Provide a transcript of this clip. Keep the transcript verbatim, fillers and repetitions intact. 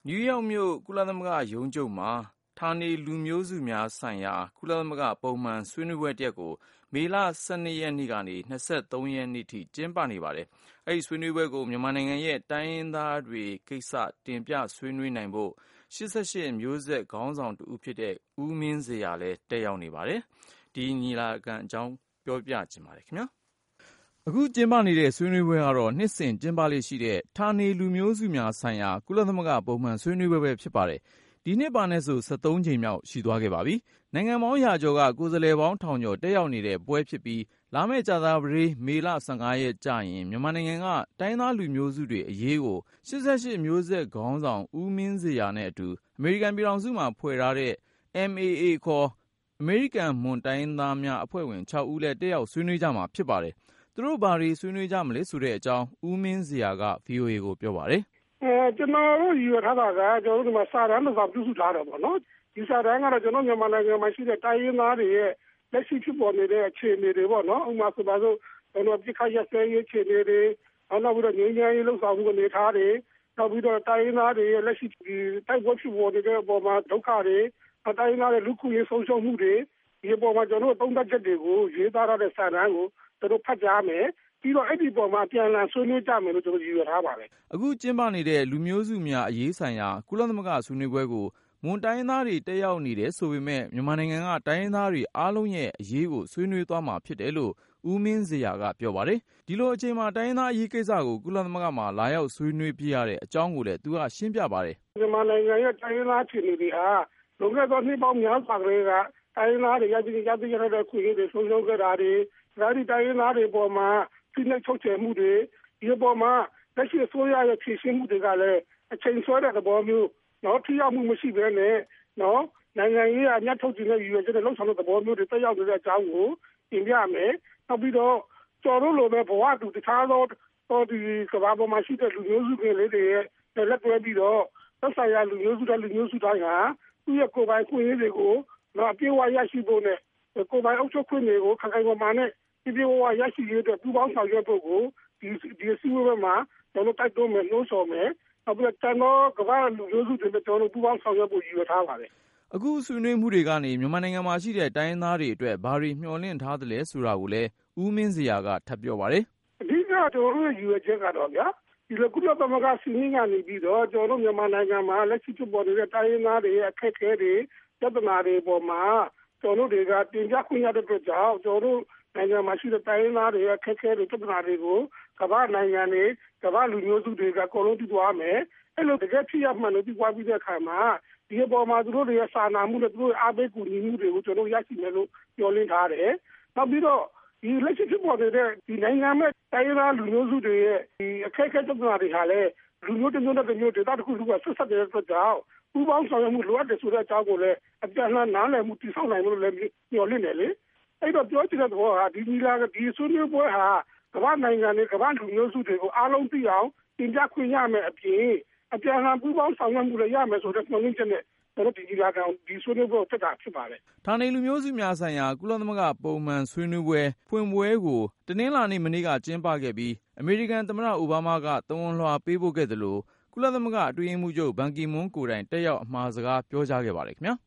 နယူးယောက်မြို့ကုလသမဂ္ဂရုံးချုပ်မှာဌာနေလူမျိုးစုများဆိုင်ရာကုလသမဂ္ဂပုံမှန်ဆွေးနွေးပွဲတစ်ရပ်ကိုမေလ၁၂ရက်နေ့ကနေ၂၃ရက်နေ့ထိကျင်းပနေပါတယ်။အဲဒီဆွေးနွေးပွဲကိုမြန်မာနိုင်ငံရဲ့တိုင်းရင်းသားတွေကိစ္စတင်ပြဆွေးနွေးနိုင်ဖို့၈၈မျိုးဆက်ခေါင်းဆောင်တဦးဖြစ်တဲ့ဦးမင်းဇေယျလည်းတက်ရောက်နေပါတယ်။ဒီညီလာခံအကြောင်းပြောပြချင်ပါတယ်ခင်ဗျာ။အခုကျင်းပနေတဲ့ဆွေးနွေးပွဲကတော့နှစ်စဉ်ကျင်းပလေ့ရှိတဲ့ဌာနေလူမျိုးစုများဆိုင်ရာကုလသမဂ္ဂပုံမှန်ဆွေးနွေးပွဲပဲဖြစ်ပါတယ်။ဒီနှစ်ပါနဲ့ဆို၁၃ကြိမ်မြောက်ရှိသွားခဲ့ပါပြီ။နိုင်ငံပေါင်းရာကျော်ကကိုယ်စားလှယ်ပေါင်းထောင်ကျော်တက်ရောက်နေတဲ့ပွဲဖြစ်ပြီးလာမယ့်ကြာသပတေးမေလ၁၅ရက်ကျရင်မြန်မာနိုင်ငံကတိုင်းသားလူမျိုးစုတွေအရေးကို၈၈မျိုးဆက်ခေါင်းဆောင်ဦးမင်းဇေယျနဲ့အတူအမေရိကန်ပြည်ထောင်စုမှာဖွဲ့ထားတဲ့ M A A ခေါ်အမေရိကန်မွန်တိုင်းရင်းသားများအဖွဲ့ဝင်၆ဦးလည်းတက်ရောက်ဆွေးနွေးကြမှာဖြစ်ပါတယ်။သူတို့ဘာတွေဆွေးနွေးကြမလဲဆိုတဲ့အကြောင်းဦးမင်းဇေယျက ဗွီအိုအေကိုပြောပါတယ်။အဲကျွန်တော်တို့ယူရထားတာကကျွန်တော်တို့ဒီမှာစာတမ်းတစ်စောင်ပြုစုထားတယ်ပေါ့နော်။ဒီစာတမ်းကတော့ကျွန်တော်မြန်မာနိုင်ငံမှာရှိတဲ့တိုင်းရင်းသားတွေရဲ့လက်ရှိဖြစ်ပေါ်နေတဲ့အခြေအနေတွေပေါ့နော်။ဥပမာဆိုပါစို့ကျွန်တော်ပြစ်ခတ်ရက်စဲရေးအခြေအနေတွေနောက်ပြီးတော့ငြိမ်းချမ်းရေးလှုပ်ဆောင်မှုအနေထားတွေနောက်ပြီးတော့တိုင်းရင်းသားတွေရဲ့လက်ရှိဒီတိုက်ပွဲဖြစ်ပေါ်နေတဲ့အပေါ်မှာဒုက္ခတွေတိုင်းရင်းသားတွေလူခုရေးဆုံးရှုံးမှုတွေဒီအပေါ်မှာကျွန်တော်တို့သုံးသပ်ချက်တွေကိုရေးသားထားတဲ့စာတမ်းကိုသူတို့ဖတ်ကြားမယ်ပြီးတော့အဲ့ဒီပေါ်မှာပြန်လည်ဆွေးနွေးကြမယ်လို့ကျွန်တော်ရည်ရွယ်ထားပါတယ်အခုကျင်းပနေတဲ့လူမျိုးစုများအရေးဆိုင်ရာကုလသမဂ္ဂဆွေးနွေးပွဲကိုမွန်တိုင်းရင်းသားတွေတက်ရောက်နေတယ်ဆိုပေမဲ့မြန်မာနိုင်ငံကတိုင်းရင်းသားတွေအားလုံးရဲ့အရေးကိုဆွေးနွေးသွားမှာဖြစ်တယ်လို့ဦးမင်းဇေယျကပြောပါတယ်ဒီလိုအချိန်မှာတိုင်းရင်းသားအရေးကိစ္စကိုကုလသမဂ္ဂမှာလာရောက်ဆွေးနွေးပြရတဲ့အကြောင်းကိုလည်းသူကရှင်းပြပါတယ်မြန်မာနိုင်ငံရဲ့တိုင်းရင်းသားအခြေအနေတွေဟာလွန်ခဲ့သောနှစ်ပေါင်းများစွာကလေးကတိုင်းရင်းသားတွေရည်ရည်ရည်ရတဲ့ခွင့်ရတွေဆုံးရှုံးခဲ့တာတွေဒါဒီတိုင်းရင်းသားတွေပေါ်မှာဖိနှိပ်ချုပ်ချယ်မှုတွေဒီပေါ်မှာလက်ရှိအစိုးရရဲ့ဖြည့်ရှင်းမှုတွေကလည်းအချိန်ဆွဲတဲ့သဘောမျိုးနော်ထိရောက်မှုမရှိဘဲနဲ့နော်နိုင်ငံရေးအမြတ်ထုတ်ခြင်းနဲ့ရည်ရွယ်ချက်နဲ့လှုပ်ဆောင်တဲ့သဘောမျိုးတွေတက်ရောက်နေတဲ့အကြောင်းကိုတင်ပြမယ်နောက်ပြီးတော့ကျော်တို့လိုပဲဘဝတူတခြားသောတော့ဒီကမ္ဘာပေါ်မှာရှိတဲ့လူမျိုးစုတွေလေးတွေရဲ့လက်တွဲပြီးတော့သက်ဆိုင်ရာလူမျိုးစုတဲ့လူမျိုးစုတိုင်းဟာသူ့ရဲ့ကိုယ်ပိုင်ခွင့်ရေးတွေကိုတော့အပြည့်အဝရရှိဖို့နဲ့ကိုယ်ပိုင်အုပ်ချုပ်ခွင့်တွေကိုခိုင်ခိုင်မာမာနဲ့ဒီပြည့်ဝရရှိရတဲ့ပူးပေါင်းဆောင်ရွက်ဖို့ကိုဒီဒီစီဝဲမှာကျွန်တော်တိုက်တွန်းမယ်နှိုးဆော်မယ်နောက်ပြီးတော့ကမ္ဘာလူမျိုးစုတွေနဲ့ကျွန်တော်ပူးပေါင်းဆောင်ရွက်ဖို့ရည်ရွယ်ထားပါတယ်အခုဆွေးနွေးမှုတွေကနေမြန်မာနိုင်ငံမှာရှိတဲ့တိုင်းရင်းသားတွေအတွက်ဘာတွေမျှော်လင့်ထားသလဲဆိုတာကိုလည်းဦးမင်းဇေယျကထပ်ပြောပါတယ်အဓိကကျွန်တော်တို့ရည်ရွယ်ချက်ကတော့ဗျာဒီလိုကုလသမဂ္ဂစီမင်းကနေပြီးတော့ကျွန်တော်တို့မြန်မာနိုင်ငံမှာလက်ရှိဖြစ်ပေါ်နေတဲ့တိုင်းရင်းသားတွေရဲ့အခက်အခဲတွေပြဿနာတွေပေါ်မှာကျွန်တော်တို့တွေကတင်ပြခွင့်ရတဲ့အတွက်ကြောင့်ကျွန်တော်တို့နိုင်ငံမှာရှိတဲ့တိုင်းရင်းသားတွေရဲ့အခက်အခဲတွေပြဿနာတွေကိုကမ္ဘာနိုင်ငံတွေကမ္ဘာလူမျိုးစုတွေကအကုန်လုံးသိသွားမယ်အဲ့လိုတကယ်ဖြစ်ရမှန်လို့သိသွားပြီးတဲ့အခါမှာဒီအပေါ်မှာသူတို့တွေရဲ့စာနာမှုနဲ့သူတို့အားပေးကူညီမှုတွေကိုကျွန်တော်ရရှိမယ်လို့ပြောလင်းထားတယ်နောက်ပြီးတော့ဒီလက်ရှိဖြစ်ပေါ်နေတဲ့ဒီနိုင်ငံမဲ့တိုင်းရင်းသားလူမျိုးစုတွေရဲ့ဒီအခက်အခဲပြဿနာတွေဟာလည်းလူမျိုးတစ်မျိုးနဲ့တစ်မျိုးဒေသတစ်ခုခုကဆက်ဆက်တဲ့အတွက်ကြောင့်ပူးပေါင်းဆောင်ရွက်မှုလိုအပ်တယ်ဆိုတဲ့အကြောင်းကိုလည်းအပြန်အလှန်နားလည်မှုတည်ဆောက်နိုင်လို့လည်းညှော်လင့်တယ်လေအဲ့တော့ပြောချင်တဲ့သဘောဟာဒီဒီလာဒီဆွေးနွေးပွဲဟာကမ္ဘာနိုင်ငံတွေကမ္ဘာလူမျိုးစုတွေကိုအားလုံးသိအောင်တင်ပြခွင့်ရမယ်အပြင်အပြန်အလှန်ပူးပေါင်းဆောင်ရွက်မှုလည်းရမယ်ဆိုတဲ့ညှော်လင့်ချက်နဲ့ကျွန်တော်ဒီဒီလာကဒီဆွေးနွေးပွဲတက်တာဖြစ်ပါတယ်ဌာနေလူမျိုးစုများဆိုင်ရာကုလသမဂ္ဂပုံမှန်ဆွေးနွေးပွဲဖွင့်ပွဲကိုတနင်္လာနေ့မနေ့ကကျင်းပခဲ့ပြီးအမေရိကန်သမ္မတအိုဘားမားကသဝဏ်လွှာပေးပို့ခဲ့သလိုကုလသမဂ္ဂအတွင်းရေးမှူးချုပ်ဘန်ကီမွန်းကိုယ်တိုင်တက်ရောက်အမှာစကားပြောကြားခဲ့ပါတယ်ခင်ဗျာ